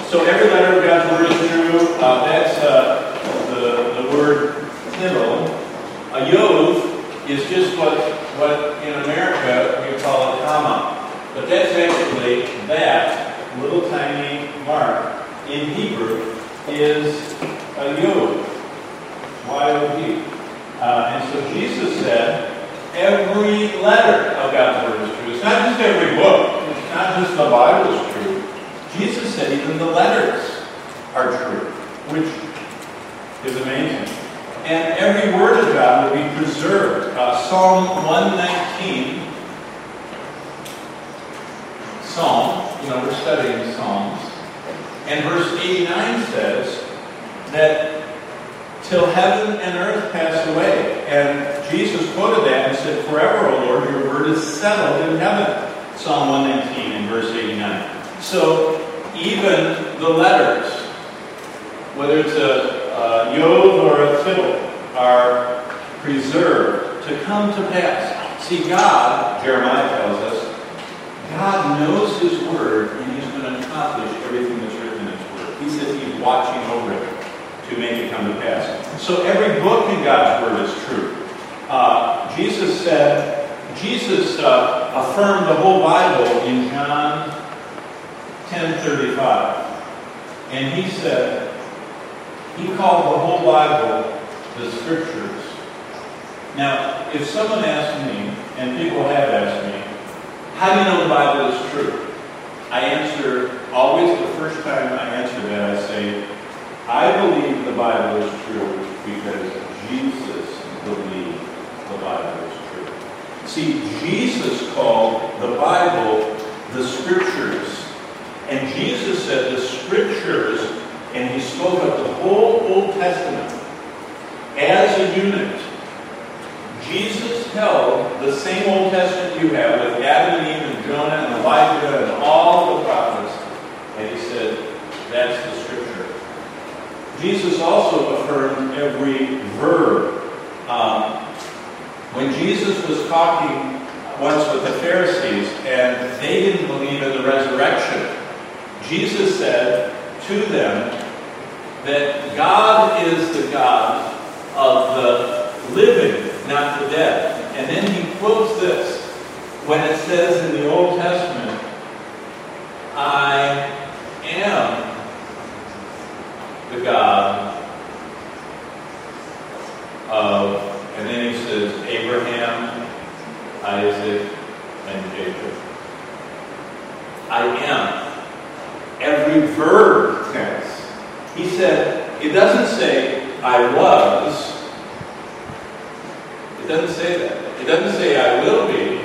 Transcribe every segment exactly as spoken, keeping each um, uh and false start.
So every letter of God's word is true. Uh, that's uh, the, the word tittle. A yod is just what, what in America we call a comma. But that's actually that little tiny mark in Hebrew is a yod. Y O D. Uh, and so Jesus said, every letter of God's word is true. It's not just every book. It's not just the Bible is true. Jesus said even the letters are true, which is amazing. And every word of God will be preserved. Uh, Psalm one nineteen, Psalm, you know, we're studying Psalms. And verse eighty-nine says that till heaven and earth pass away. And Jesus quoted that and said, forever, O Lord, your word is settled in heaven. Psalm one nineteen and verse eighty-nine. So even the letters, whether it's a, a yod or a tittle, are preserved to come to pass. See, God, Jeremiah tells us, God knows His word and He's going to accomplish everything that's written in His word. He says He's watching over it to make it come to pass. So every book in God's word is true. Uh, Jesus said, Jesus uh, affirmed the whole Bible in John ten thirty-five. And He said, He called the whole Bible the Scriptures. Now, if someone asked me, and people have asked me, how do you know the Bible is true? I answer, always the first time I answer that, I say, I believe the Bible is true because Jesus believed the Bible is true. See, Jesus called the Bible the Scriptures. And Jesus said the Scriptures, and He spoke of the whole Old Testament as a unit. Jesus held the same Old Testament you have with Adam and Eve and Jonah and Elijah and all the prophets. And He said, that's the Scripture. Jesus also affirmed every verb. Um, when Jesus was talking once with the Pharisees and they didn't believe in the resurrection, Jesus said to them that God is the God of the living, not the dead. And then He quotes this when it says in the Old Testament, I am the God of, and then He says, Abraham, Isaac, and Jacob. I am. Every verb tense. He said, it doesn't say, I was. It doesn't say that. It doesn't say, I will be.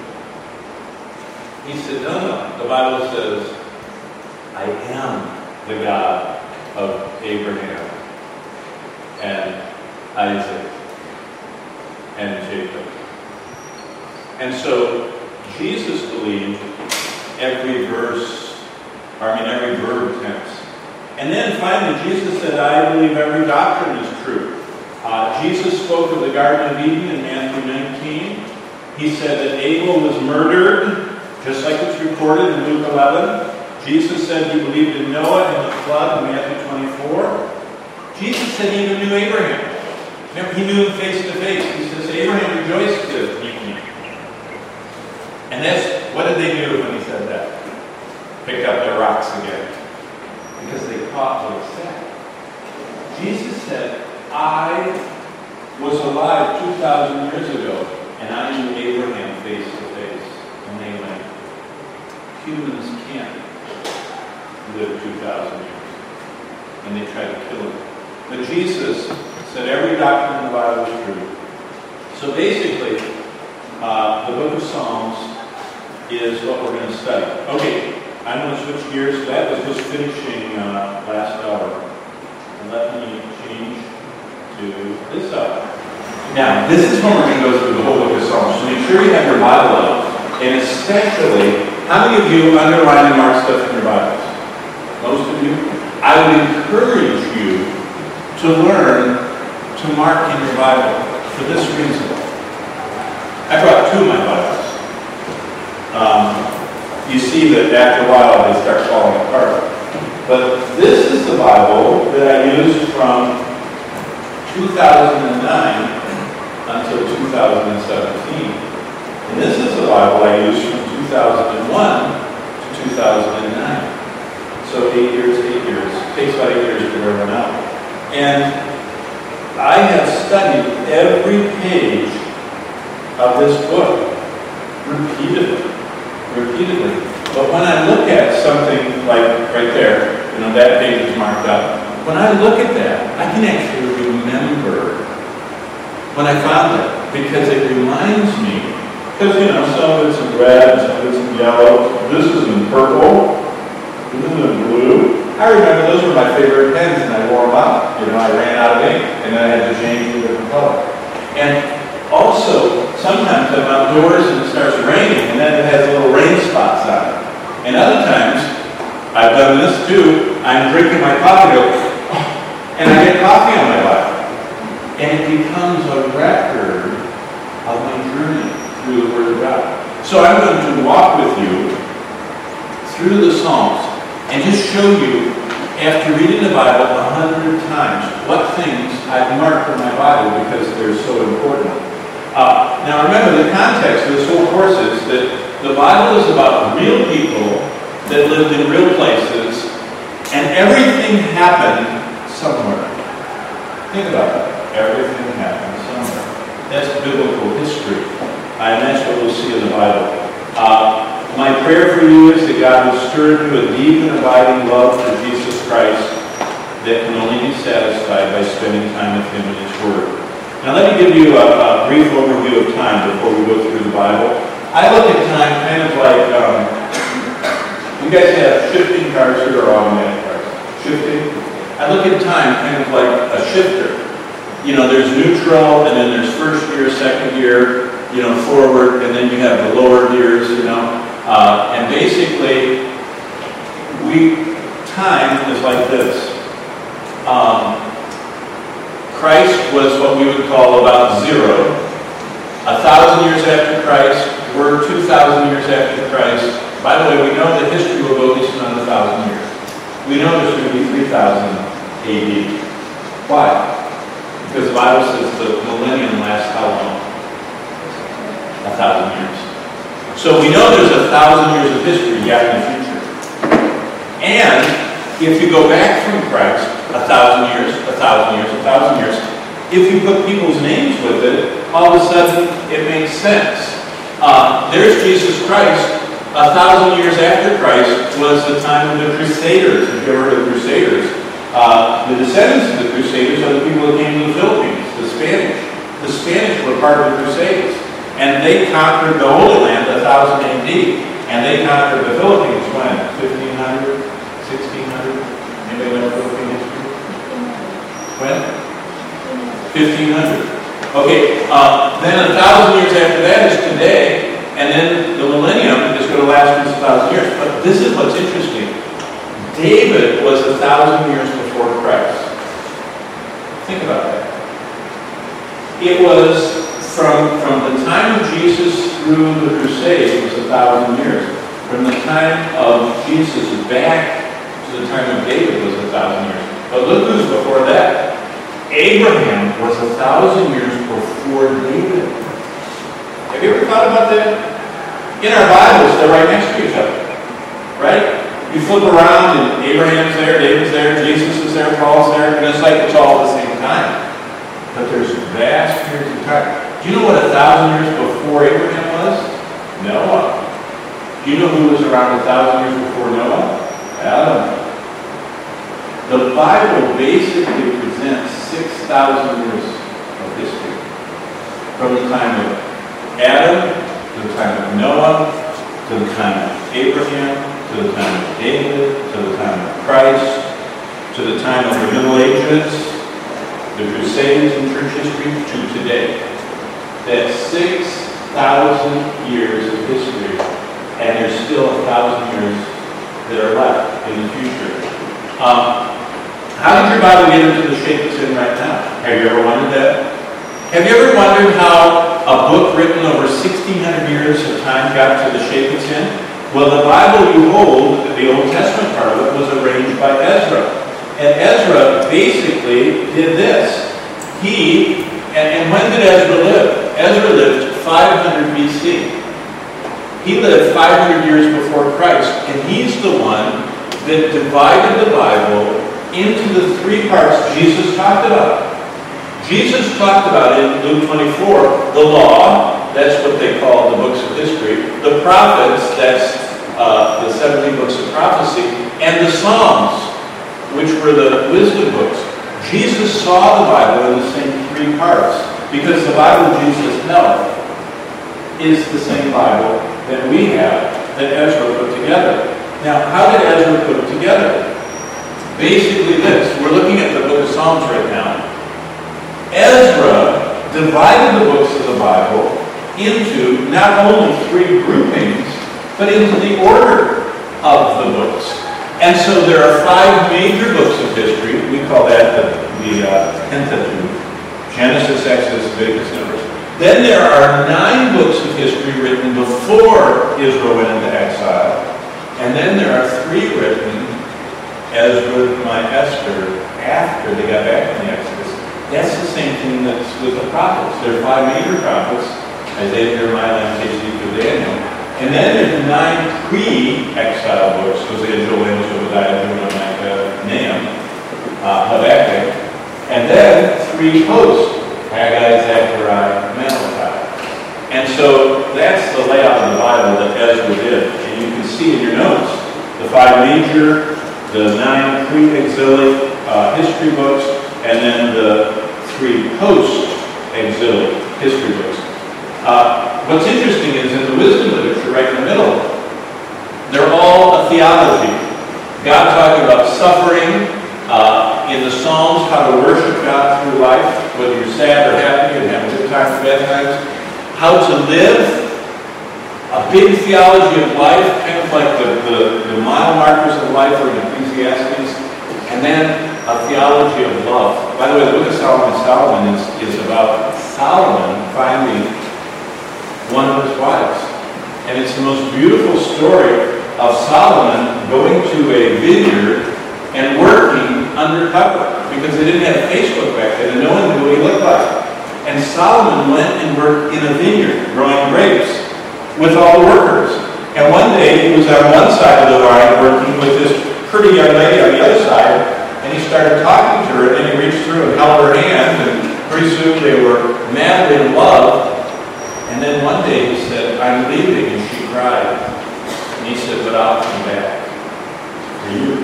He said, no, no. The Bible says, I am the God of Abraham and Isaac and Jacob. And so Jesus believed every verse, I mean every verb tense. And then finally Jesus said, I believe every doctrine is true. Uh, Jesus spoke of the Garden of Eden in Matthew nineteen. He said that Abel was murdered, just like it's recorded in Luke eleven. Jesus said He believed in Noah and the flood in Matthew twenty-four. Jesus said He even knew Abraham. Remember, He knew him face to face. He says, Abraham rejoiced to meet me. And that's, what did they do when He said that? Picked up their rocks again. Because they caught what He said. Jesus said, I was alive two thousand years ago, and I knew Abraham face to face. And they went, humans can't live two thousand years. And they tried to kill Him. But Jesus said every doctrine in the Bible is true. So basically, uh, the book of Psalms is what we're going to study. Okay, I'm going to switch gears. That was just finishing uh, last hour. And let me change to this hour. Now, this is when we're going to go through the whole book of Psalms. So make sure you have your Bible out. And especially, how many of you underline and mark stuff in your Bibles? Most of you? I would encourage you to learn to mark in your Bible for this reason. I brought two of my Bibles. Um, you see that after a while they start falling apart. But this is the Bible that I used from two thousand nine until two thousand seventeen. And this is the Bible I used from two thousand one to two thousand nine. So eight years, eight years. It takes about eight years to wear one out. And I have studied every page of this book repeatedly, repeatedly. But when I look at something like right there, you know, that page is marked up. When I look at that, I can actually remember when I found it, because it reminds me, because, you know, some of it's in red, some of it's in yellow, this is in purple, this is in blue. I remember those were my favorite pens, and I wore them out. You know, I ran out of ink, and then I had to change to a different color. And also, sometimes I'm outdoors and it starts raining, and then it has little rain spots on it. And other times, I've done this too, I'm drinking my coffee, and I get coffee on my Bible. And it becomes a record of my journey through the Word of God. So I'm going to walk with you through the Psalms and just show you, after reading the Bible a hundred times, what things I've marked in my Bible because they're so important. Uh, now remember, the context of this whole course is that the Bible is about real people that lived in real places, and everything happened somewhere. Think about that. Everything happened somewhere. That's biblical history. And that's what we'll see in the Bible. Uh, my prayer for you is that God will stir into a deep and abiding love for Jesus Christ that can only be satisfied by spending time with Him in His Word. Now let me give you a, a brief overview of time before we go through the Bible. I look at time kind of like, um, you guys have shifting cars here or automatic cars? Shifting? I look at time kind of like a shifter. You know, there's neutral, and then there's first gear, second gear, you know, forward, and then you have the lower gears, you know. Uh, and basically, we, time is like this. Um, Christ was what we would call about zero. A thousand years after Christ, we're two thousand years after Christ. By the way, we know that history will go at least another thousand years. We know there's going to be three thousand A D. Why? Because the Bible says the millennium lasts how long? A thousand years. So we know there's a thousand years of history yet in the future. And if you go back from Christ, a thousand years, a thousand years, a thousand years, if you put people's names with it, all of a sudden it makes sense. Uh, there's Jesus Christ. A thousand years after Christ was the time of the Crusaders. If you ever heard of the Crusaders, uh, the descendants of the Crusaders are the people that came to the Philippines, the Spanish. The Spanish were part of the Crusades. And they conquered the Holy Land a thousand A D. And they conquered the Philippines when? fifteen hundred? sixteen hundred? Anybody know Philippine history? When? fifteen hundred. Okay, uh, then a thousand years after that is today, and then the millennium is going to last for a thousand years. But this is what's interesting. David was a thousand years before Christ. Think about that. It was from, from the time of Jesus through the Crusades was a thousand years. From the time of Jesus back to the time of David was a thousand years. But look who's before that. Abraham was a thousand years before David. Have you ever thought about that? In our Bibles, they're right next to each other. Right? You flip around and Abraham's there, David's there, Jesus is there, Paul's there, and it's like it's all at the same time. But there's vast periods of time. Do you know what a thousand years before Abraham was? Noah. Do you know who was around a thousand years before Noah? Adam. The Bible basically presents six thousand years of history. From the time of Adam, to the time of Noah, to the time of Abraham, to the time of David, to the time of Christ, to the time of the Middle Ages, the Crusades in church history, to today. That's six thousand years of history, and there's still a thousand years that are left in the future. Um, how did your Bible get into the shape it's in right now? Have you ever wondered that? Have you ever wondered how a book written over sixteen hundred years of time got to the shape it's in? Well, the Bible you hold, the Old Testament part of it, was arranged by Ezra. And Ezra basically did this. He, and, and when did Ezra live? Ezra lived five hundred B C. He lived five hundred years before Christ, and he's the one that divided the Bible into the three parts Jesus talked about. Jesus talked about in Luke twenty-four, the law, that's what they call the books of history, the prophets, that's uh, the seventy books of prophecy, and the Psalms, which were the wisdom books. Jesus saw the Bible in the same three parts, because the Bible Jesus held is the same Bible that we have, that Ezra put together. Now, how did Ezra put it together? Basically this. We're looking at the book of Psalms right now. Ezra divided the books of the Bible into not only three groupings, but into the order of the books. And so there are five major books of history. We call that the, the uh, Pentateuch. Genesis, Exodus, Leviticus, Numbers. Then there are nine books of history written before Israel went into exile. And then there are three written, Ezra, my Esther, after they got back from the Exodus. That's the same thing that's with the prophets. There are five major prophets, Isaiah, Jeremiah, Lamentations, Ezekiel, Daniel. And then there's nine pre-exile books, Hosea, Joel, Amos, Obadiah, Jonah, Micah, Nahum, uh, Habakkuk. And then three post, Haggai, Zechariah, Malachi. And so that's the layout of the Bible that Ezra did. And you can see in your notes the five major, the nine pre-exilic uh, history books, and then the three post-exilic history books. Uh, what's interesting is in the wisdom literature, right in the middle, they're all a theology. God talking about suffering, uh, in the Psalms, how to worship God through life, whether you're sad or happy and having good times or bad times. How to live, a big theology of life, kind of like the, the, the mile markers of life are in Ecclesiastes, and then a theology of love. By the way, the book of Solomon, Solomon is, is about Solomon finding one of his wives. And it's the most beautiful story of Solomon going to a vineyard and working undercover, because they didn't have Facebook back then and no one knew what he looked like. And Solomon went and worked in a vineyard growing grapes with all the workers. And one day he was on one side of the vine working with this pretty young lady on the other side, and he started talking to her, and then he reached through and held her hand, and pretty soon they were madly in love. And then one day he said, "I'm leaving," and she cried. And he said, "But I'll come back for you."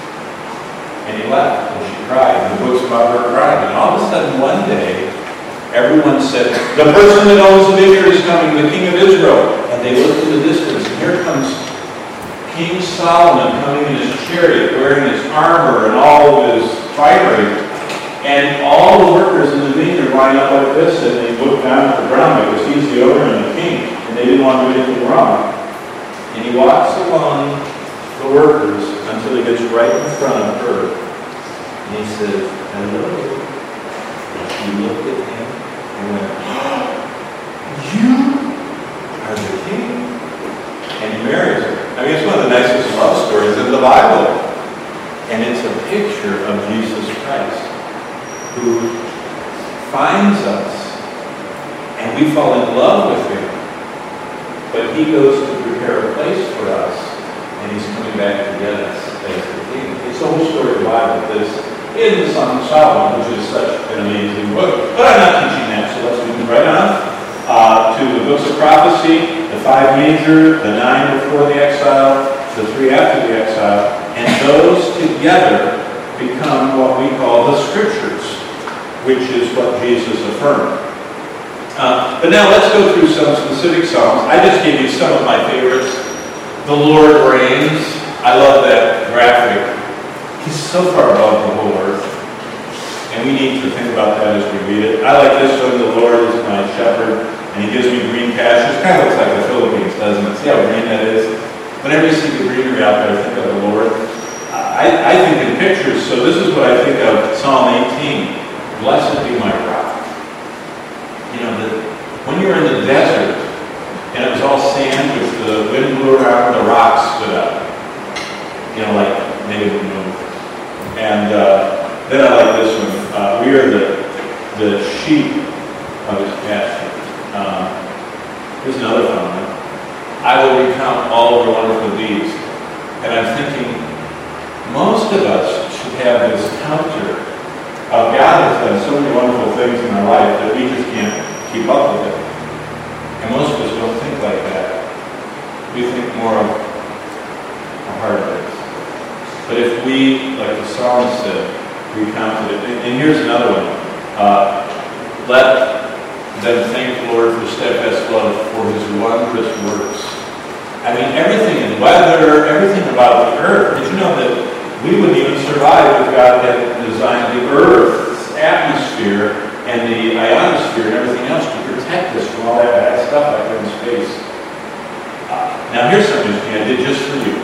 And he left, and she cried. And the book's about her crying. And all of a sudden, one day, everyone said, "The person that owns the vineyard is coming, the king of Israel." And they looked in the distance, and here comes King Solomon coming in his chariot, wearing his armor and all of his finery. And all the workers in the vineyard line up like this, and they look down at the ground because he's the owner and the king, and they didn't want to do anything wrong. And he walks along the workers until he gets right in front of her. And he says, "Hello." And she looked at him and went, "Oh, you are the king?" And he marries her. I mean, it's one of the nicest love stories in the Bible. And it's a picture of Jesus Christ, who finds us, and we fall in love with him. But he goes to prepare a place for us, and he's coming back to get us as the king. It's the whole story of the Bible that's in the Song of Solomon, which is such an amazing book. But I'm not teaching that, so let's move right on uh, to the books of prophecy, the five major, the nine before the exile, the three after the exile, and those together become what we call the Scriptures, which is what Jesus affirmed. Uh, but now let's go through some specific Psalms. I just gave you some of my favorites. The Lord reigns. I love that graphic. He's so far above the whole earth. And we need to think about that as we read it. I like this one. The Lord is my shepherd, and he gives me green pastures. Kind of looks like the Philippines, doesn't it? See how green that is? Whenever you see the greenery out there, think of the Lord. I, I think in pictures, so this is what I think of Psalm eighteen. Blessed be my rock. You know, the, when you were in the desert, and it was all sand, which the wind blew around, the rocks stood up. You know, like maybe you know, of us should have this counter of God has done so many wonderful things in our life that we just can't keep up with it. And most of us don't think like that. We think more of our hard things. But if we, like the psalmist said, recounted it. And, and here's another one. Uh, let them thank the Lord for steadfast love, for his wondrous works. I mean, everything in weather, everything about the earth. Did you know that we wouldn't even survive if God had designed the Earth's atmosphere and the ionosphere and everything else to protect us from all that bad stuff out there in space? Uh, now here's something interesting I did just for you.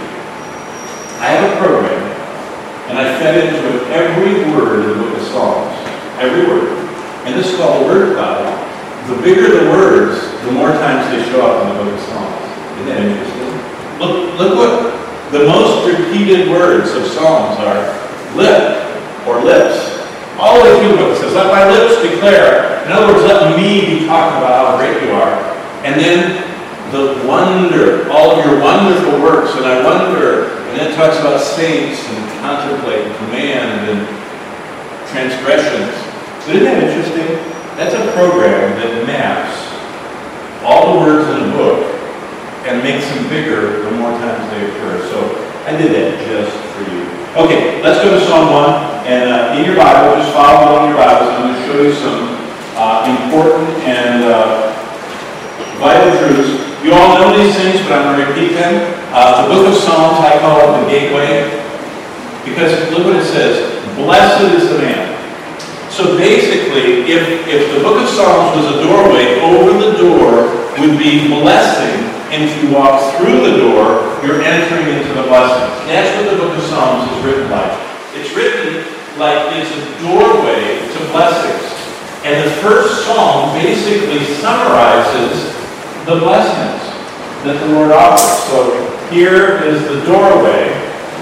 I have a program, and I fed into it every word in the book of Psalms. Every word. And this is called the Word Cloud. The bigger the words, the more times they show up in the book of Psalms. Isn't that interesting? Look, look what the most repeated words of Psalms are. Lip or lips. All the way through the book it says, let my lips declare. In other words, let me be talking about how great you are. And then the wonder, all of your wonderful works, and I wonder, and then it talks about saints and contemplate and command and transgressions. But isn't that interesting? That's a program that maps all the words in a book and makes them bigger the more times they occur. So I did that just for you. Okay, let's go to Psalm one. And uh, in your Bible, just follow along in your Bibles. I'm going to show you some uh, important and uh, vital truths. You all know these things, but I'm going to repeat them. Uh, the book of Psalms, I call it the gateway. Because look what it says. Blessed is the man. So basically, if, if the book of Psalms was a doorway, over the door would be blessing. And if you walk through the door, you're entering into the blessing. That's what the book of Psalms is written like. It's written like it's a doorway to blessings. And the first psalm basically summarizes the blessings that the Lord offers. So here is the doorway.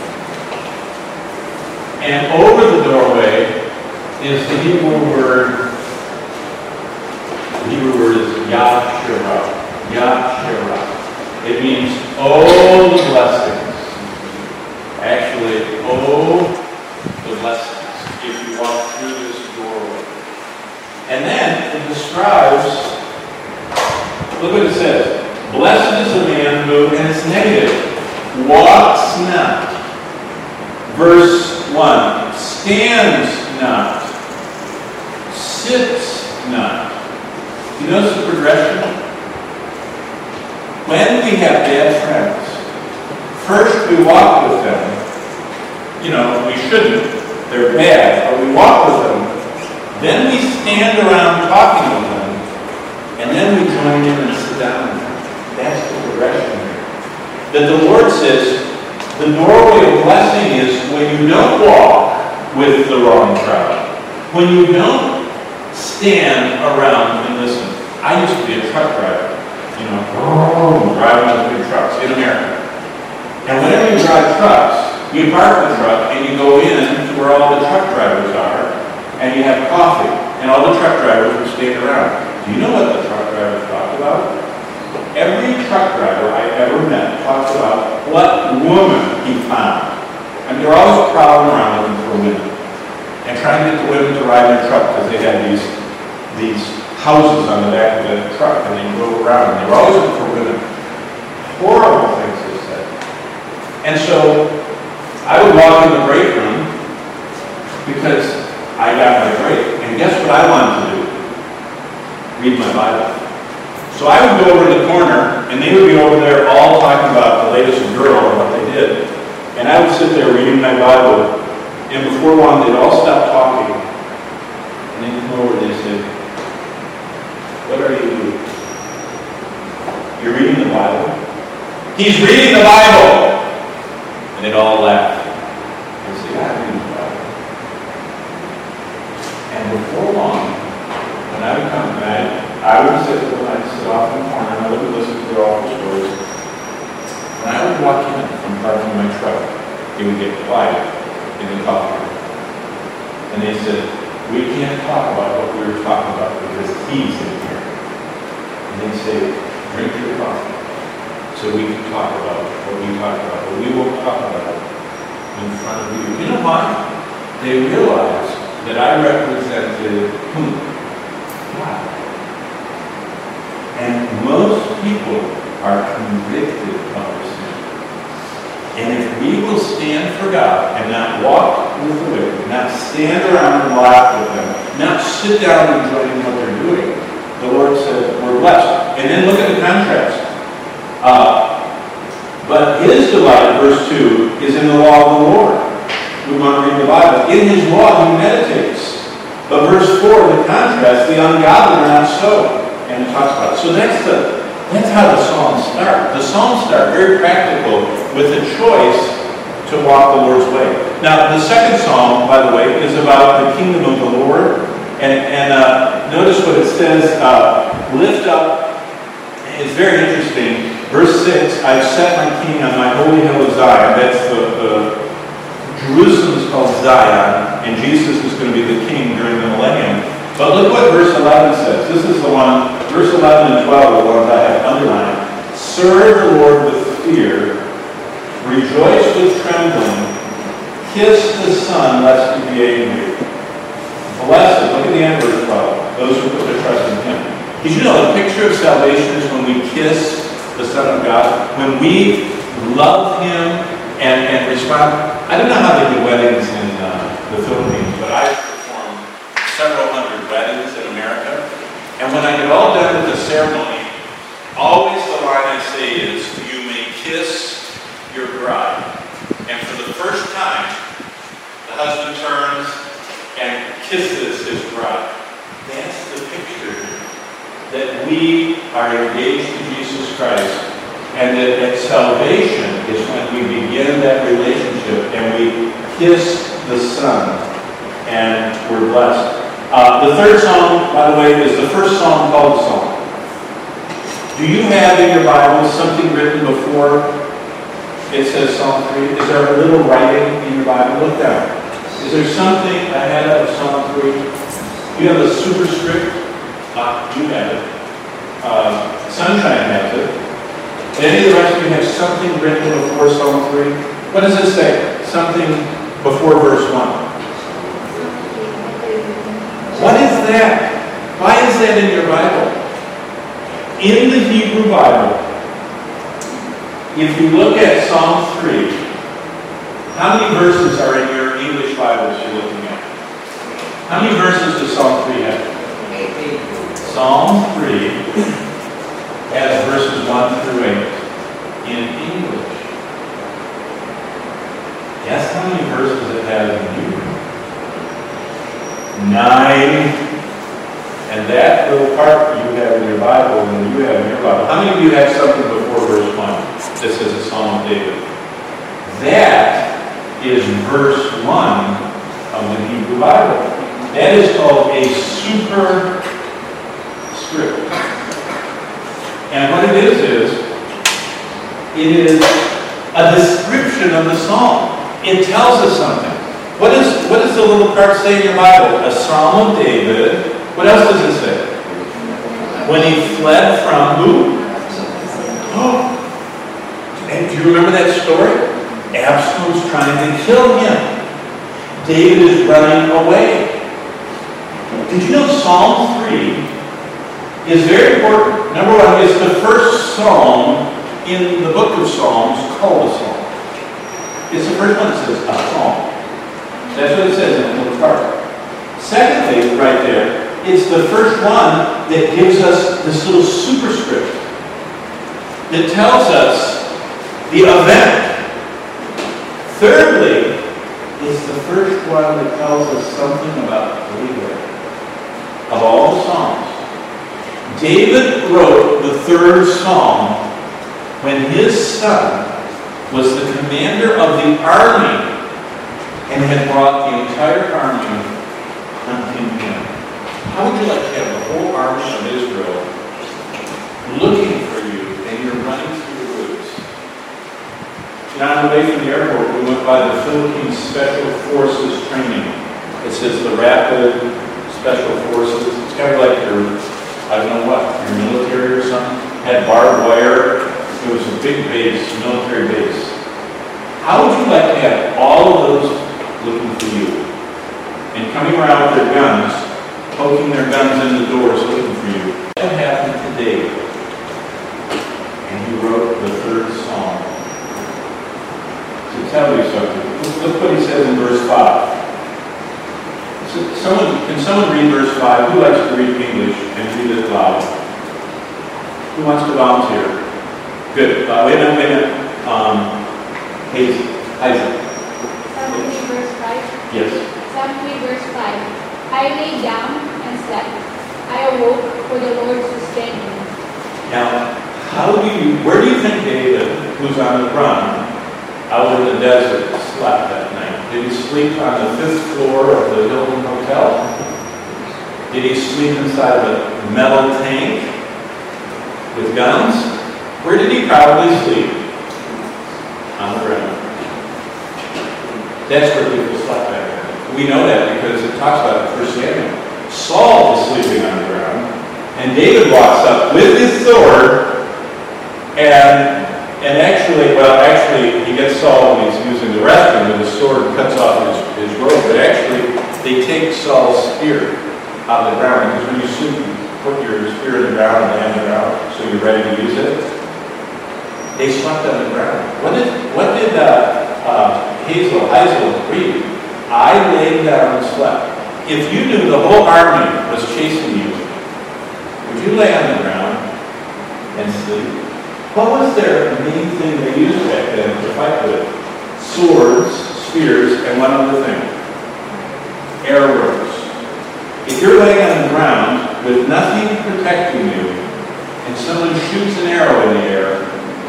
And over the doorway is the Hebrew word. The Hebrew word is Yah-Shirah. Yah-Shirah. It means, oh, the blessings. Actually, oh, the blessings, if you walk through this doorway. And then it describes, look what it says. Blessed is the man who, and it's negative, walks not. Verse one, stands not, sits not. You notice the progression? When we have bad friends, first we walk with them. You know, we shouldn't. They're bad. But we walk with them. Then we stand around talking with them. And then we join in and sit down with them. That's the progression here. That the Lord says, the doorway of blessing is when you don't walk with the wrong crowd. When you don't stand around and listen. I used to be a truck driver. You know, driving those big trucks in America. And whenever you drive trucks, you park the truck and you go in to where all the truck drivers are, and you have coffee, and all the truck drivers will stand around. Do you know what the truck drivers talk about? Every truck driver I ever met talks about what woman he found. I mean, they're always prowling around looking for women and trying to get the women to ride their truck because they have these these. houses on the back of the truck, and they go around. They were always looking for women. Horrible things they said. And so I would walk in the break room because I got my break. And guess what I wanted to do? Read my Bible. So I would go over to the corner, and they would be over there all talking about the latest girl and what they did. And I would sit there reading my Bible, and before long they'd all stop talking, and they'd come over and they'd say, what are you doing? You're reading the Bible? He's reading the Bible! And they'd all laugh. I'd say, I'm reading the Bible. And before long, when I would come, and I, I would sit with them, I'd sit off in the corner, and I would listen to their awful stories. When I would walk in from parking my truck, it would get quiet in the coffee room. And they said, we can't talk about what we were talking about because he's in here. And they say, drink your coffee so we can talk about what we talk about. But we won't talk about it in front of you. You know why? They realized that I represented whom? God. And most people are convicted of their sin. And if we will stand for God and not walk with the wicked, not stand around and laugh with them, not sit down and join in what they're doing, the Lord said, we're blessed. And then look at the contrast. Uh, but his delight, verse two, is in the law of the Lord. We want to read the Bible. In his law he meditates. But verse four, the contrast, the ungodly are not so. And it talks about it. So that's the that's how the Psalms start. The Psalms start very practical with a choice to walk the Lord's way. Now, the second Psalm, by the way, is about the kingdom of the Lord. And, and uh, notice what it says, uh, lift up. It's very interesting. Verse six, I've set my king on my holy hill of Zion. That's the, the Jerusalem is called Zion, and Jesus is going to be the king during the millennium. But look what verse eleven says. This is the one, verse eleven and twelve are the ones I have underlined. Serve the Lord with fear, rejoice with trembling, kiss the Son lest he be angry. Blessed, look at the end of verse twelve, those who put their trust in him. Did you know the picture of salvation is when we kiss the Son of God? When we love him and, and respond. I don't know how they do weddings in uh, the Philippines, but I performed several hundred weddings in America. And when I get all done with the ceremony, always the line I say is, you may kiss your bride. And for the first time, the husband turns and kisses his bride. That's the picture that we are engaged to Jesus Christ, and that, that salvation is when we begin that relationship and we kiss the Son and we're blessed. Uh, the third psalm, by the way, is the first psalm called the Psalm. Do you have in your Bible something written before it says Psalm three? Is there a little writing in your Bible? Look down. Is there something ahead of Psalm three? Do you have a superscript? Ah, you have it. Uh, Sunshine has it. Any of the rest of you have something written before Psalm three? What does it say? Something before verse one. What is that? Why is that in your Bible? In the Hebrew Bible, if you look at Psalm three, how many verses are in your English Bibles you're looking at? How many verses does Psalm three have? Psalm three has verses one through eight in English. Guess how many verses it has in Hebrew? Nine. And that little part you have in your Bible and you have in your Bible. How many of you have something before verse one that says a Psalm of David? That is verse one of the Hebrew Bible. That is called a super script. And what it is is, it is a description of the psalm. It tells us something. What is what does the little part say in your Bible? A Psalm of David. What else does it say? When he fled from who? Oh. And do you remember that story? Absalom's trying to kill him. David is running away. Did you know Psalm three is very important? Number one, it's the first psalm in the book of Psalms called a psalm. It's the first one that says a psalm. That's what it says in the little part. Secondly, right there, it's the first one that gives us this little superscript that tells us the event. Thirdly, it's the first one that tells us something about David. Of all the Psalms, David wrote the third Psalm when his son was the commander of the army and had brought the entire army hunting him. How would you like to have the whole army of Israel looking for you and you're running through the woods? Now, on the way from the airport, we went by the Philippine Special Forces training. It says the Rapid Special Forces. It's kind of like your, I don't know what, your military or something. Had barbed wire. It was a big base, military base. How would you like to have all of those looking for you and coming around with their guns, poking their guns in the doors looking for you? That happened to David. And he wrote the third psalm. To tell you something, look what he says in verse five. So someone, can someone read verse five? Who likes to read English and read it loud? Who wants to volunteer? Good. Uh, wait a minute, wait a minute. Um, Hazel. Isaac. Psalm three, verse five. Yes. Psalm three, verse five. I lay down and slept. I awoke, for the Lord sustained me. Now, how do you, where do you think David, who's on the run, out in the desert, slept that night? Did he sleep on the fifth floor of the Hilton Hotel? Did he sleep inside of a metal tank with guns? Where did he probably sleep? On the ground. That's where people slept back then. We know that because it talks about it in First Samuel. Saul is sleeping on the ground, and David walks up with his sword, and and actually, well, actually, he gets Saul when he's using the restroom with his sword and cuts off his, his robe, but actually, they take Saul's spear out of the ground, because when you sleep, you put your spear in the ground and land on the ground, so you're ready to use it. They slept on the ground. What did, what did uh, uh, Hazel, Hazel read? I laid down and slept. If you knew the whole army was chasing you, would you lay on the ground and sleep? What was their main thing they used back then to fight with? Swords, spears, and one other thing. Arrows. If you're laying on the ground with nothing protecting you, and someone shoots an arrow in the air,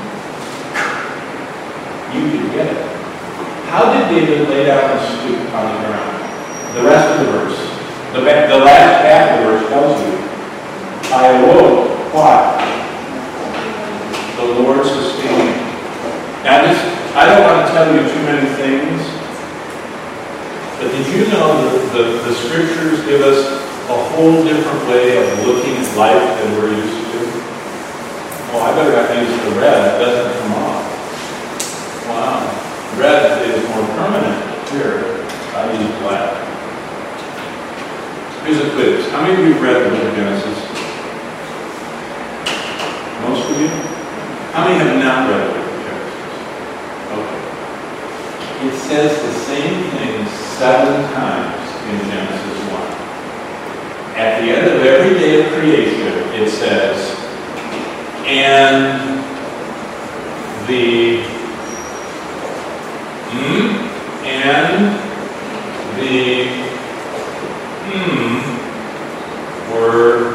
you can get it. How did David lay down and sleep on the ground? The rest of the verse, the, the last half of the verse tells you, I awoke. Why? The Lord sustained me. Now, this, I don't want to tell you too many things, but did you know that the, the scriptures give us a whole different way of looking at life than we're used to? Oh, I better not use the red. It doesn't come off. Wow. Red is more permanent. Here, I use black. Here's a quiz. How many of you read the book of Genesis? Most of you? How many have not read the book of Genesis? Okay. It says the same thing seven times in Genesis one. At the end of every day of creation, it says, and the hmm, and the hmm were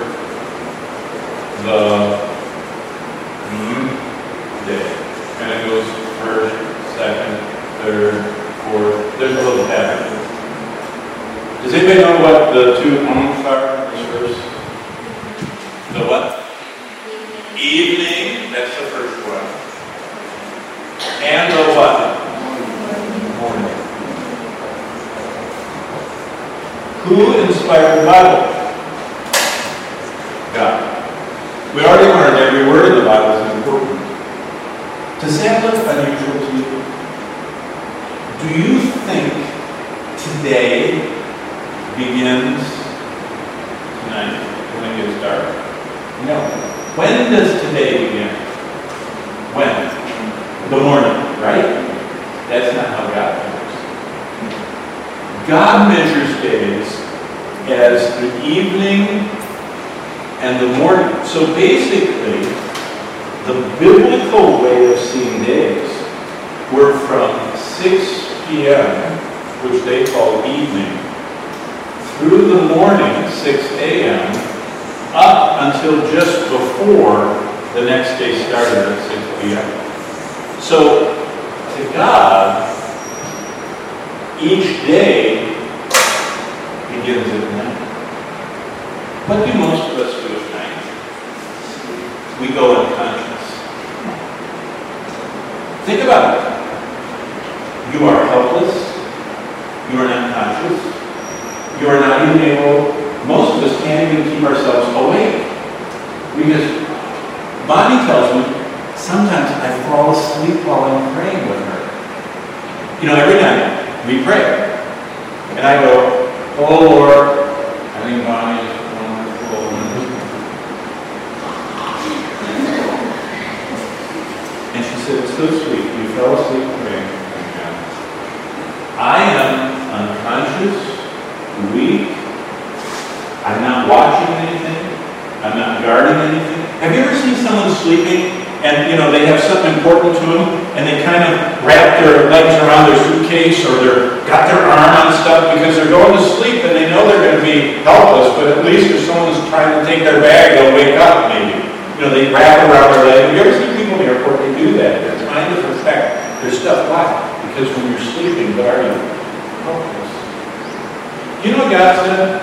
the hmm day. And it goes first, second, third, fourth. There's a little pattern. Does anybody know what the two hms are in this verse? The what? Evening. That's the first one. And the what? Morning. Who inspired the Bible? God. We already learned every word of the Bible is important. Does that look unusual to you? Do you think today begins tonight when it gets dark? No. When does today begin? When? The morning, right? That's not how God measures. God measures days as the evening and the morning. So basically, the biblical way of seeing days were from six p.m., which they call evening, through the morning, six a.m., up until just before the next day started at six p.m. So, to God, each day begins at night. What do most of us do at night? We go unconscious. Think about it. You are helpless. You are not conscious. You are not even able, most of us can't even keep ourselves awake. Because Bonnie tells me, sometimes I fall asleep while I'm praying with her. You know, every night we pray. And I go, oh Lord, I think Bonnie is wonderful. And she said, it's so sweet. You fell asleep praying. I am unconscious, weak. I'm not watching anything. I'm not guarding anything. Have you ever seen someone sleeping and, you know, they have something important to them and they kind of wrap their legs around their suitcase or they're got their arm on stuff because they're going to sleep and they know they're going to be helpless, but at least if someone's trying to take their bag, they'll wake up maybe. You know, they wrap around their leg. Have you ever seen people in the airport, they do that? They're trying to protect their stuff. Why? Because when you're sleeping, what are you? Helpless. You know what God said?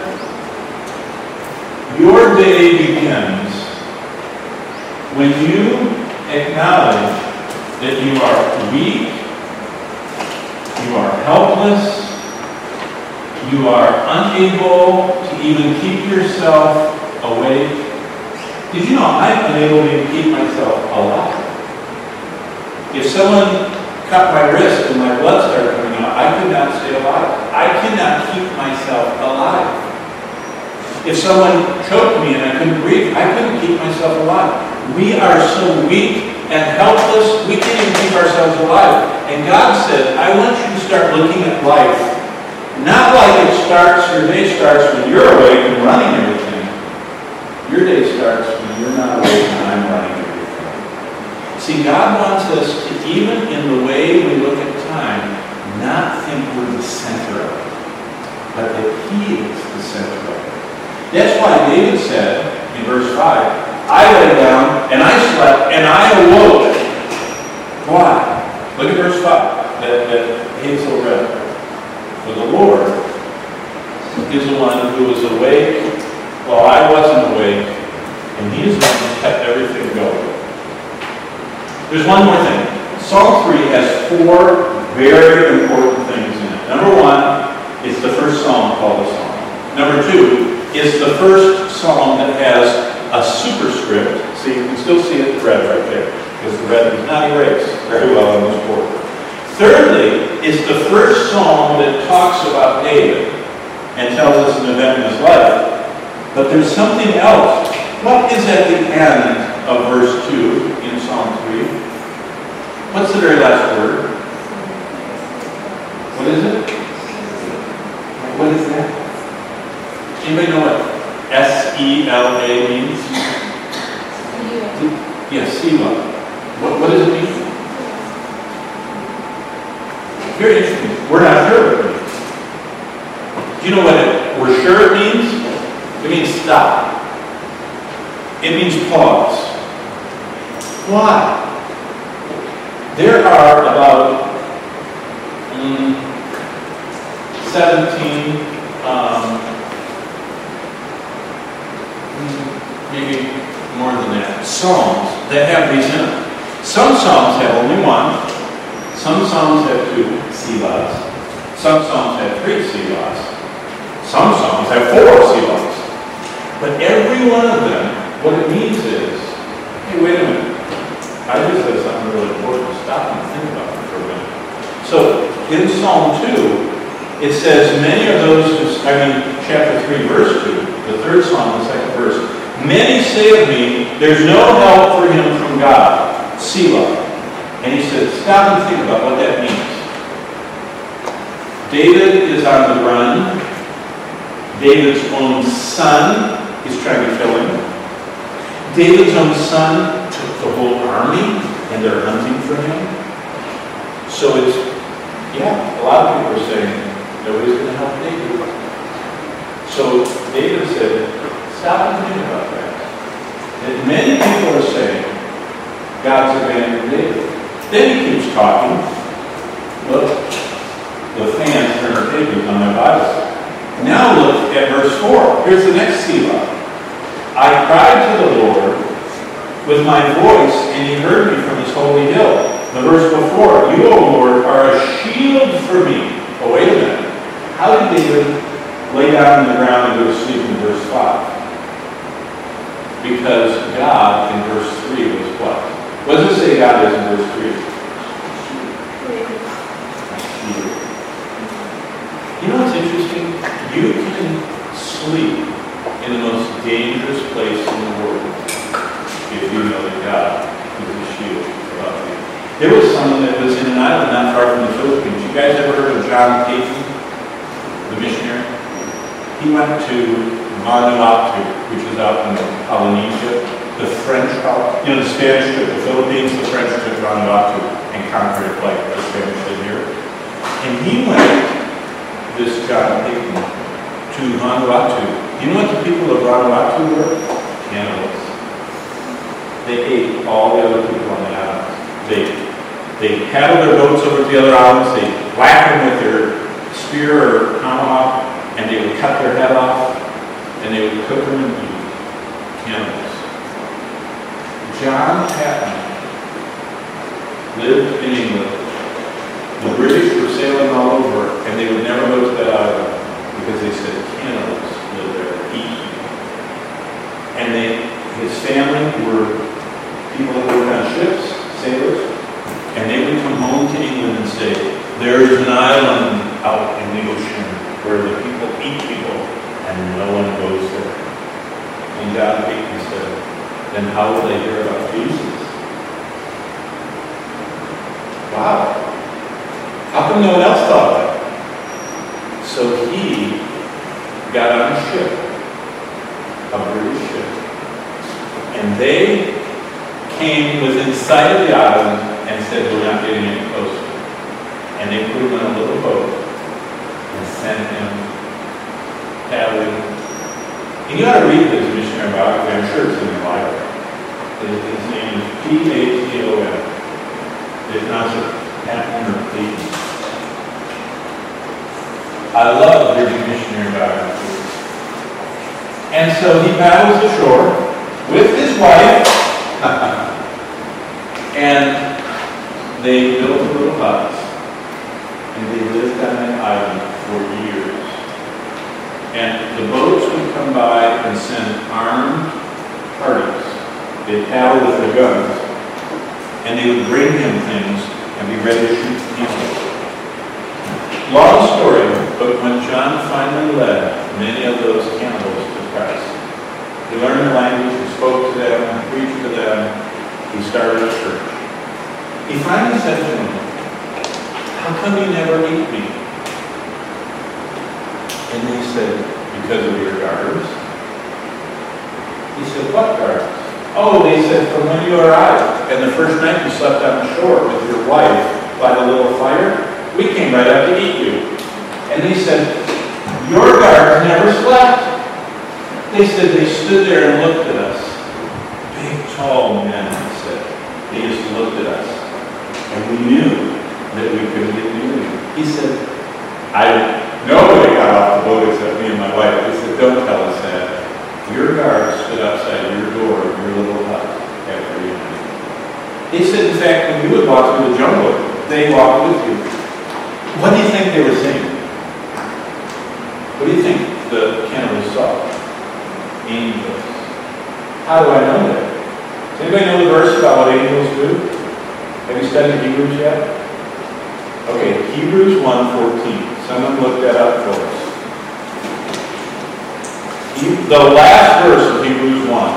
Your day begins when you acknowledge that you are weak, you are helpless, you are unable to even keep yourself awake. Did you know I'm unable to even keep myself alive? If someone cut my wrist and my blood started coming out, I could not stay alive. I cannot keep myself alive. If someone choked me and I couldn't breathe, I couldn't keep myself alive. We are so weak and helpless, we can't even keep ourselves alive. And God said, I want you to start looking at life, not like it starts, your day starts when you're awake and running everything. Your day starts when you're not awake and I'm running everything. See, God wants us to, even in the way we look at time, not think we're the center of it, but that He is the center of it. That's why David said in verse five, I lay down and I slept and I awoke. Why? Look at verse five that, that Hazel read. For the Lord is the one who was awake while I wasn't awake, and He is the one who kept everything going. There's one more thing. Psalm three has four very important things in it. Number one, it's the first psalm called a psalm. Number two, is the first psalm that has a superscript. See, you can still see it in red right there, because the red is not erased very well on this board. Thirdly, it's the first psalm that talks about David and tells us an event in his life. But there's something else. What is at the end of verse two in Psalm three? What's the very last word? What is it? What is that? Anybody know what S E L A means? Yes, Selah. What, what does it mean? Very interesting. We're not sure what it means. Do you know what it, we're sure it means? It means stop. It means pause. Why? There are about mm, seventeen um, maybe more than that, psalms that have these in them. Some psalms have only one. Some psalms have two selahs. Some psalms have three selahs. Some psalms have four selahs. But every one of them, what it means is, hey, wait a minute. I just said something really important. Stop and think about it for a minute. So in Psalm two, it says, many of those, who, I mean, chapter three, verse two, the third psalm, the second verse, many say of me, there's no help for him from God. Selah. And he said, stop and think about what that means. David is on the run. David's own son is trying to kill him. David's own son took the whole army and they're hunting for him. So it's, yeah, a lot of people are saying, nobody's going to help David. So David said, stop and think about that. That many people are saying, God's abandoned David. Then he keeps talking. Look, the fans turn their pages on my Bible. Now look at verse four. Here's the next Selah. I cried to the Lord with my voice, and He heard me from His holy hill. The verse before, you, O Lord, are a shield for me. Oh, wait a minute. How did David lay down on the ground and go to sleep in verse five? Because God in verse three was what? What does it say God is in verse three? A interesting? You can sleep in the most dangerous place in the world if you know that God is a shield about you. There was someone that was in an island not far from the Philippines. You guys ever heard of John Peyton, the missionary? He went to Vanuatu, which is out in Polynesia. The French, you know, the Spanish took the Philippines, the French took Vanuatu and conquered it like the Spanish did here. And he went, this John Peyton, to Vanuatu. You know what the people of Vanuatu were? Cannibals. They ate all the other people on the island. They, they paddled their boats over to the other islands, they whacked them with their spear or tomahawk, and they would cut their head off, and they would cook them and eat. Cannibals. John Patton lived in England. The British were sailing all over, and they would never go to that island because they said cannibals live there, eat. And they, his family were people that worked on ships, sailors, and they would come home to England and say, there is an island out in the ocean where the people eat people, and no one goes there. And John Peyton said, then how will they hear about Jesus? Wow. How come no one else thought of that? So he got on a ship, a British ship, and they came within sight of the island and said, we're not getting any closer. And they put him in a little boat and sent him paddling. And you ought to read this missionary biography. I'm sure it's in the library. His name is P A T O N. They pronounce it Patton or Peyton. I love reading missionary biographies. And so he paddles ashore with his wife, and they built a little hut, and they lived on that island for years. And the boats would come by and send armed parties. They'd paddle with their guns, and they would bring him things and be ready to shoot people. Long story, but when John finally led many of those cannibals to Christ, he learned the language, he spoke to them, he preached to them, he started a church. He finally said to them, how come you never eat me? And they said, because of your guards. He said, what guards? Oh, they said, from when you arrived, and the first night you slept on the shore with your wife by the little fire, we came right up to eat you. And they said, your guards never slept. They said they stood there and looked at us. Big, tall men, he said. They just looked at us. And we knew that we couldn't get near you. He said, I, nobody got off the boat except me and my wife. He said, don't tell us that. Your guards stood outside your door of your little hut after you. He said, in fact, when you would walk through the jungle, they walked with you. What do you think they were saying? What do you think the cannibals saw? Angels. How do I know that? Does anybody know the verse about what angels do? Have you studied Hebrews yet? Okay, Hebrews one fourteen. Someone look that up for us. The last verse of Hebrews one.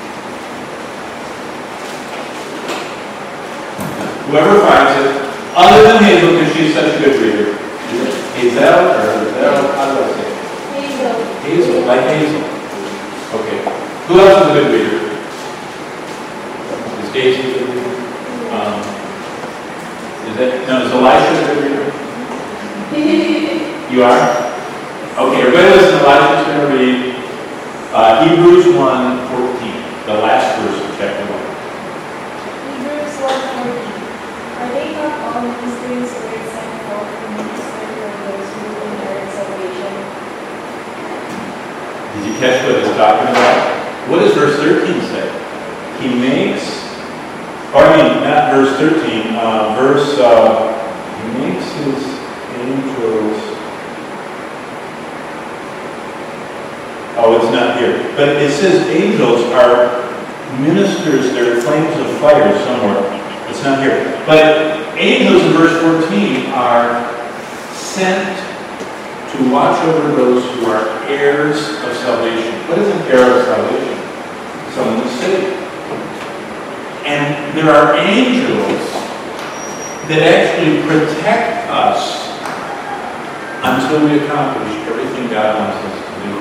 Whoever finds it, other than Hazel, because she's such a good reader. Hazel or Hazel? How do I say it? Hazel. Hazel, like Hazel. Okay. Who else is a good reader? Is Daisy a good reader? Um, is that, no, is Elisha a good reader? You are? Okay, everybody listen. Elisha's going to read uh, Hebrews one fourteen, the last verse of chapter one. Hebrews one fourteen. Are they not all ministers who are sent forth to minister for those who inherit salvation? Did you catch what it's talking about? What does verse thirteen say? He makes, or I mean, not verse thirteen, uh, verse, uh, he makes his angels. Oh, it's not here. But it says angels are ministers, they're flames of fire somewhere. It's not here. But angels in verse fourteen are sent to watch over those who are heirs of salvation. What is an heir of salvation? Someone who's saved. And there are angels that actually protect us until we accomplish everything God wants us to do.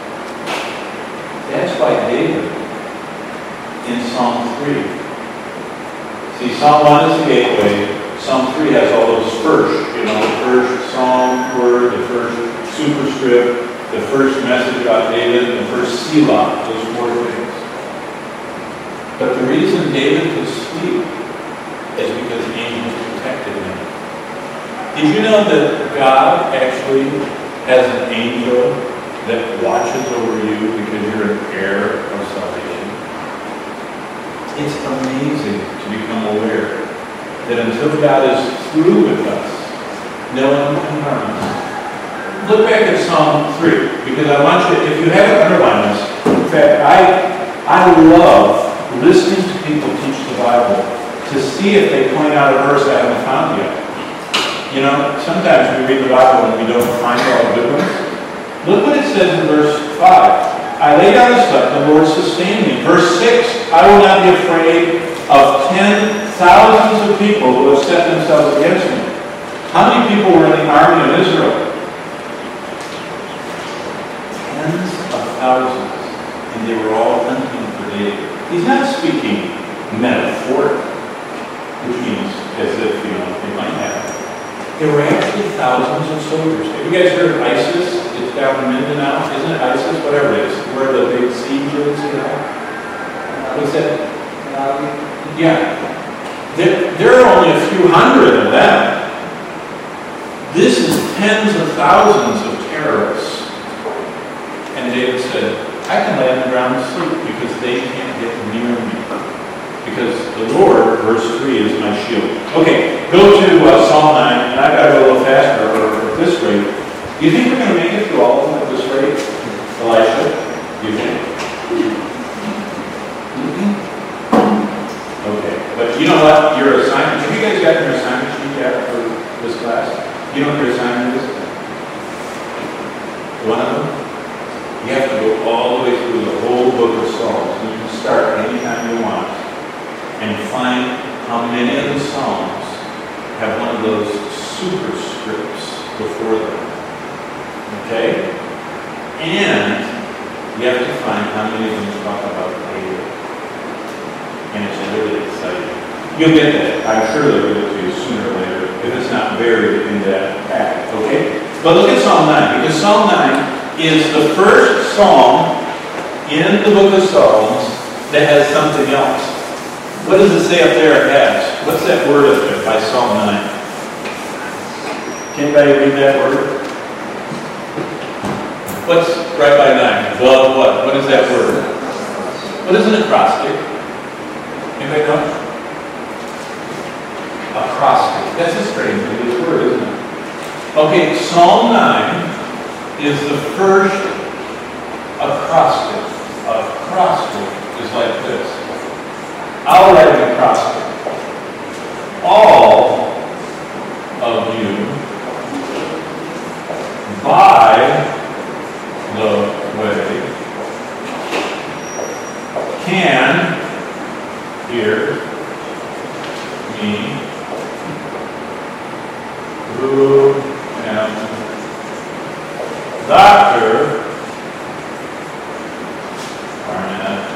That's why David, in Psalm three, see, Psalm one is the gateway. Psalm three has all those first, you know, the first psalm word, the first superscript, the first message about David, and the first Selah, those four things. But the reason David could sleep is because the angels protected him. Did you know that God actually has an angel that watches over you because you're an heir of salvation? It's amazing to become aware that until God is through with us, no one can harm us. Look back at Psalm three, because I want you, if you haven't underlined this, in fact, I, I love listening to people teach the Bible to see if they point out a verse I haven't found yet. You know, sometimes we read the Bible and we don't find all the good ones. Look what it says in verse five. I lay down and slept, the Lord sustained me. Verse six, I will not be afraid of ten thousands of people who have set themselves against me. How many people were in the army of Israel? Tens of thousands. And they were all hunting for David. He's not speaking metaphorically, which means as if, you know, it might happen. There were actually thousands of soldiers. Have you guys heard of ISIS? It's down in Mindanao. Isn't it ISIS? Whatever it is. Where the big siege is, you know? What's that? Yeah. There, there are only a few hundred of them. This is tens of thousands of terrorists. And David said, I can lay on the ground and sleep because they can't get near me. Because the Lord, verse three, is my shield. Okay, go to uh, Psalm nine, and I've got to go a little faster, or at this rate. Do you think we're going to make it through all of them at this rate? Elisha? Do you think? Mm-hmm. Okay, but you know what? Your assignment, have you guys gotten your assignment sheet yet for this class? You know what your assignment is? One of them? You have to go all the way through the whole book of Psalms. You can start anytime you want and find how many of the Psalms have one of those superscripts before them. Okay? And you have to find how many of them talk about David. And it's really exciting. You'll get that. I'm sure they'll give it to you sooner or later if it's not buried in that packet. Okay? But look at Psalm nine, because Psalm nine is the first psalm in the book of Psalms that has something else. What does it say up there it has? What's that word up there by Psalm nine? Can anybody read that word? What's right by nine? Well, what? What is that word? What is an acrostic? Anybody know? Acrostic. That's a strange word, isn't it? Okay, Psalm nine is the first acrostic. Acrostic is like this. I'll write an acrostic. All of you, by the way, can hear me, who am Doctor Barnett,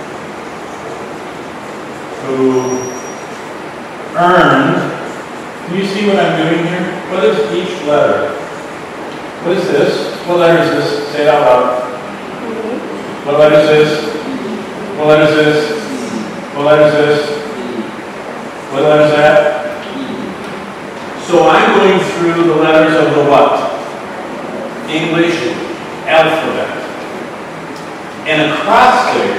who earned, can you see what I'm doing here? What is each letter? What is this? What letter is this? Say it out loud. What letter is this? What letter is this? What letter is this? What letter is that? So I'm going through the letters of the what? English alphabet. An acrostic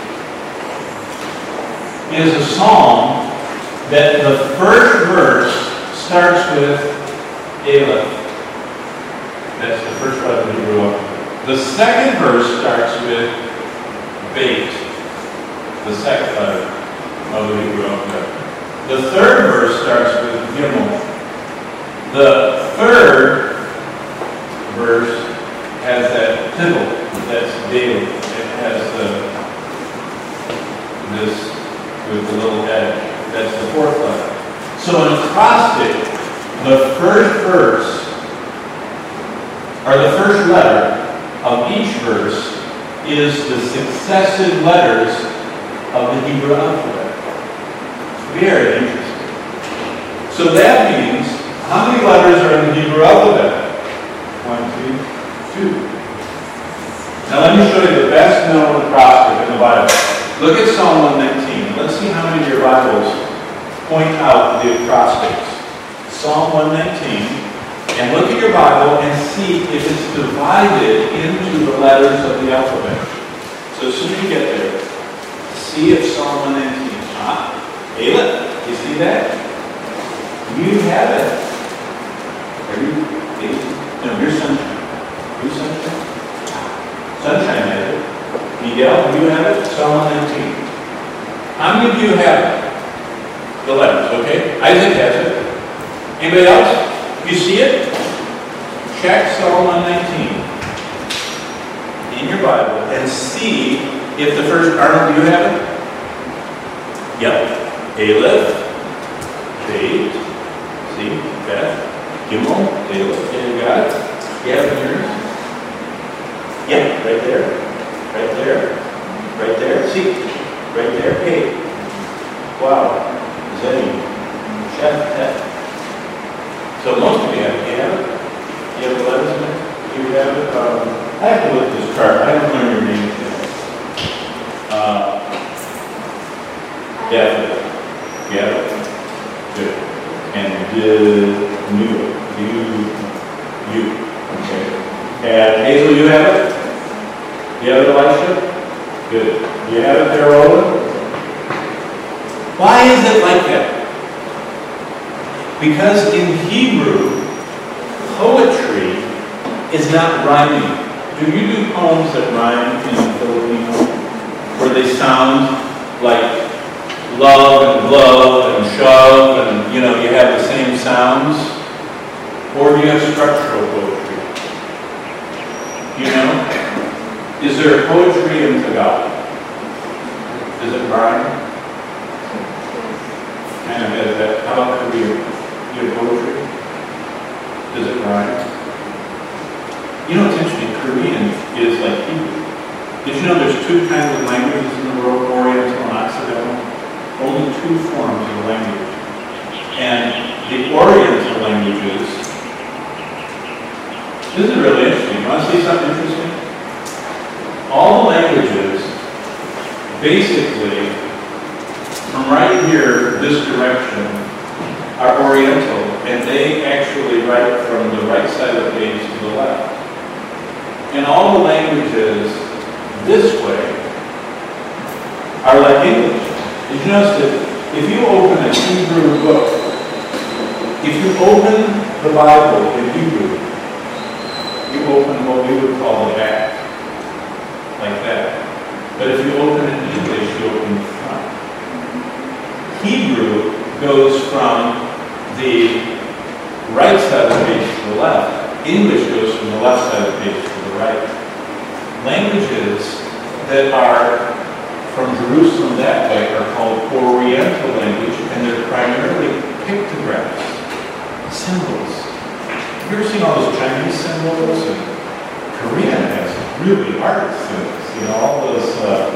is a psalm that the first verse starts with Aleph. That's the first letter we grew up with. The second verse starts with Beit. The second letter of the Hebrew alphabet. The third verse starts with Gimel. The third verse has that tittle that's daily. It has the, this with the little edge. That's the fourth letter. So in acrostic, the first verse, or the first letter of each verse is the successive letters of the Hebrew alphabet. Very interesting. So that means, how many letters are in the Hebrew alphabet? One, two, two. Now let me show you the best known acrostic in the Bible. Look at Psalm one nineteen. Let's see how many of your Bibles point out the acrostics. Psalm one nineteen. And look at your Bible and see if it's divided into the letters of the alphabet. So as soon as you get there, see if Psalm one nineteen. Ah, Ayla, you see that? You have it. Are you? No, you're Sunshine. You Sunshine? Sunshine has it. Miguel, you have it? Psalm one nineteen. How many of you have it? The letters, okay? Isaac has it. Anybody else? You see it? Check Psalm one nineteen in your Bible and see if the first, Arnold, do you have it? Yep. Aleph, Beit, see, Beth, Gimel, Aleph, yeah, you got it? You have it in yours? Yep, right there, right there, right there, see, right there, hey. Wow, is that you? Chef, F. So most of you have it. You have it? You have the letters in it? You have it? Um, I have to look at this chart. I haven't learned your name yet. Uh, yeah. You have it? Good. And the new. You. You. Okay. And Hazel, you have it? You have it, Elisha? Good. You have it there, Roland? Why is it like that? Because in Hebrew, poetry is not rhyming. Do you do poems that rhyme in Filipino? Where they sound like love and glove and shove and, you know, you have the same sounds? Or do you have structural poetry? You know? Is there poetry in Tagalog? Does it rhyme? Kind of has that. How about Korean? You have poetry? Does it rhyme? You know what's interesting? Korean is like Hebrew. Did you know there's two kinds of languages in the world, Oriental and Occidental? Only two forms of language. And the Oriental languages, this is really interesting. You want to see something interesting? All the languages, basically, from right here, this direction, are Oriental, and they actually write from the right side of the page to the left. And all the languages this way are like English. Did you notice that if you open a Hebrew book, if you open the Bible in Hebrew, you open what we would call the back, like that. But if you open it in English, you open the front. Hebrew goes from the right side of the page to the left. English goes from the left side of the page to the right. Languages that are from Jerusalem that way are called Oriental language, and they're primarily pictographs, symbols. Have you ever seen all those Chinese symbols? And Korean has really art symbols. You know, all those uh,